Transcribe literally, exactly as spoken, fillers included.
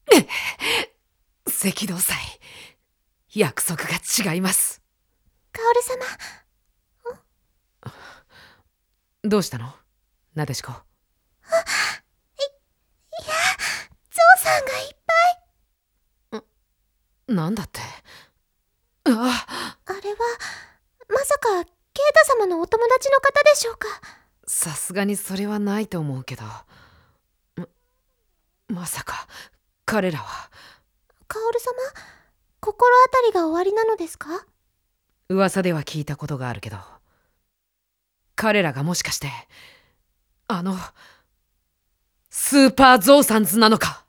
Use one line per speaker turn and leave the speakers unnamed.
赤道祭、約束が違います。
カオル様。
どうしたの、なでしこ。
あ、い、いや、ゾウさんがいっぱ
い。なんだって。あ
あれはまさかケイタ様のお友達の方でしょうか。
さすがにそれはないと思うけど、ま、まさか彼らは。
カオル様、心当たりがおありなのですか？
噂では聞いたことがあるけど、彼らがもしかしてあのスーパーゾウさんズなのか。